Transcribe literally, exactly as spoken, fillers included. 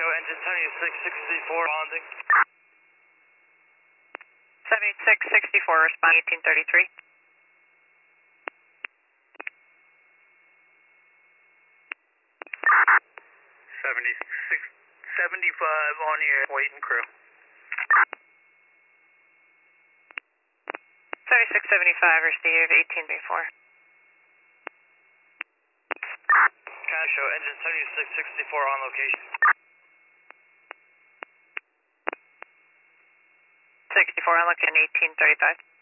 show engine seventy-six sixty-four landing. seventy-six sixty-four, respond eighteen thirty-three. seventy-six seventy-five on your waiting crew. seventy-six seventy-five, receive eighteen thirty-four. Cash show engine seventy-six sixty-four on location. sixty-four on location, eighteen thirty-five.